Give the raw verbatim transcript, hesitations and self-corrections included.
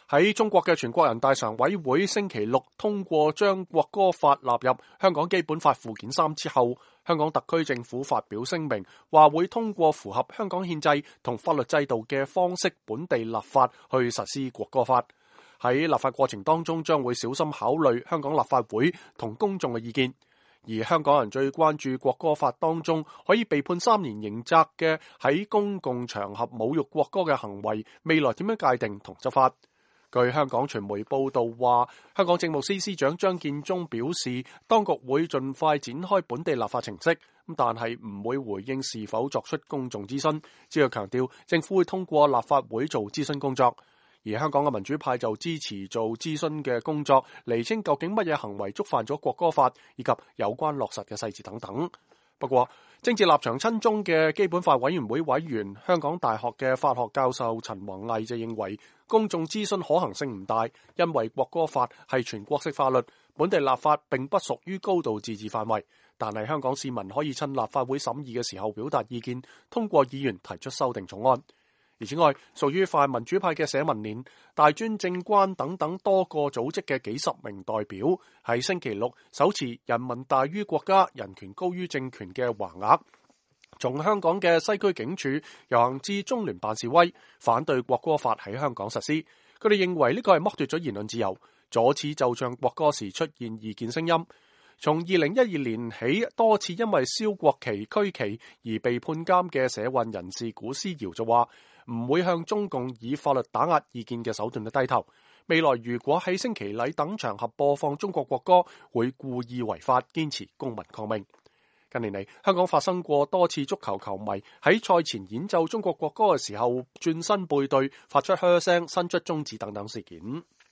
喺中國嘅全國人大常委會星期六通過將國歌法納入香港基本法附件三之後，香港特區政府發表聲明，話會通過符合香港憲制同法律制度嘅方式本地立法去實施國歌法。喺立法過程當中，將會小心考慮香港立法會同公眾嘅意見。而香港人最關注國歌法當中可以被判三年刑責嘅喺公共場合侮辱國歌嘅行為，未來點樣界定同執法？據香港傳媒報道話，香港政務司司長張建宗表示，當局會盡快展開本地立法程式，但係唔會回應是否作出公眾諮詢，只係強調政府會通過立法會做諮詢工作。而香港嘅民主派就支持做諮詢嘅工作，釐清究竟乜嘢行為觸犯咗國歌法，以及有關落實嘅細節等等。不過，政治立場親中嘅基本法委員會委員、香港大學嘅法學教授陳宏毅就認為，公眾諮詢可行性唔大，因為國歌法係全國性法律，本地立法並不屬於高度自治範圍。但係香港市民可以趁立法會審議嘅時候表達意見，通過議員提出修訂草案。而此外，屬於泛民主派嘅社民連、大專政關等等多個組織嘅幾十名代表，喺星期六手持人民大於國家、人權高於政權嘅橫額，從香港嘅西區警署遊行至中聯辦示威，反對國歌法喺香港實施。佢哋認為呢個係剝奪咗言論自由，阻止奏唱國歌時出現異見聲音。從二零一二年起，多次因為燒國旗、區旗而被判監嘅社運人士古思堯就話，唔會向中共以法律打壓意見嘅手段去低頭。未來如果喺升旗禮等場合播放中國國歌，會故意違法，堅持公民抗命。近年嚟，香港發生過多次足球球迷喺賽前演奏中國國歌嘅時候轉身背對、發出噓聲、伸出中指等等事件。